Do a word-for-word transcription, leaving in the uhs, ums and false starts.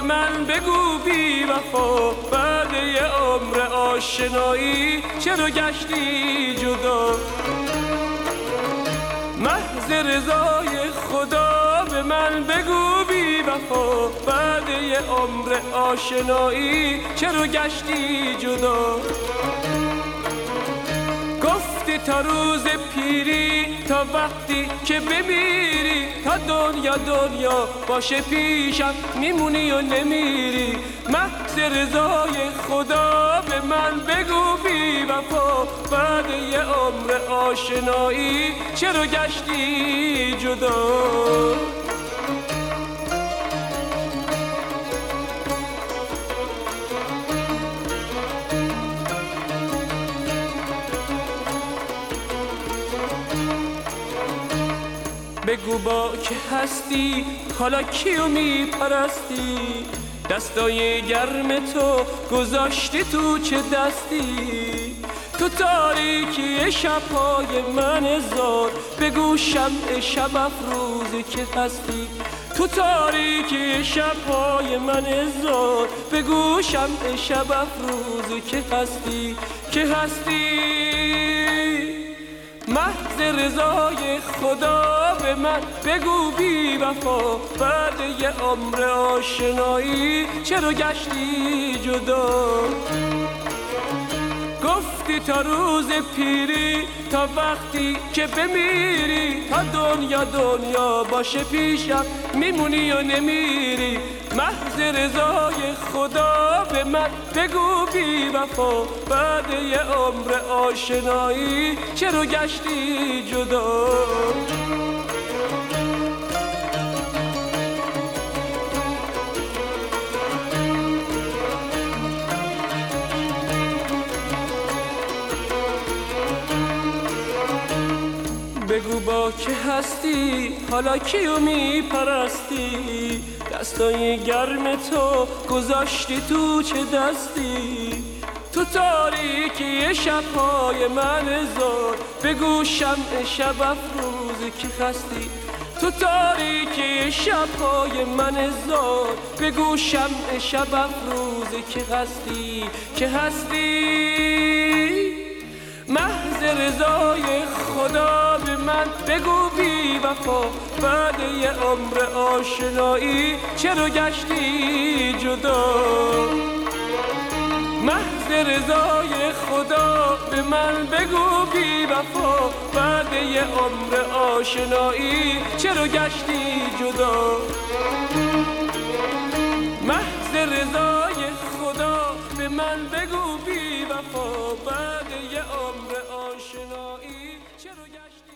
من بگو بی وفا، بعد یه عمر آشنایی چرا گشتی جدا؟ محض رضای خدا به من بگو بی وفا، بعد یه عمر آشنایی چرا گشتی جدا؟ گفتی تا روز پیری، تا وقتی که بمیری، تا دنیا دنیا باشه پیشم میمونی و نمیری. محض رضای خدا به من بگو بی وفا، بعد یه عمر آشنایی چرا گشتی جدا؟ بگو با که هستی حالا کیو میپرستی؟ دستای گرم تو گذاشتی تو چه دستی؟ تو تاریکی شبهای من زار بگو شمع شب افروز که هستی. تو تاریکی شبهای من زار بگو شمع شب افروز که هستی، که هستی. محض رضای خدا به من بگو بی وفا، بعد یه عمر آشنایی چرا گشتی جدا؟ گفتی تا روز پیری، تا وقتی که بمیری، تا دنیا دنیا باشه پیشم میمونی و نمیری. محض رضای خدا به من بگو بی وفا، بعد یه عمر آشنایی چرا گشتی جدا؟ بگو با که هستی حالا کیو میپرستی؟ دستای گرم تو گذاشتی تو چه دستی؟ تو تاریکی شبهای من زار بگو شمع شب افروز که هستی. تو تاریکی شبهای من زار بگو شمع شب افروز که هستی، که هستی. محض رضای خدا به من بگو بی وفا، بعد یه عمر آشنایی چرا گشتی جدا؟ محض رضای خدا به من بگو بی وفا، بعد یه عمر آشنایی چرا گشتی جدا؟ محض رضای خدا به من بگو بی وفا، بعد یه عمر آشنایی چرا گشتی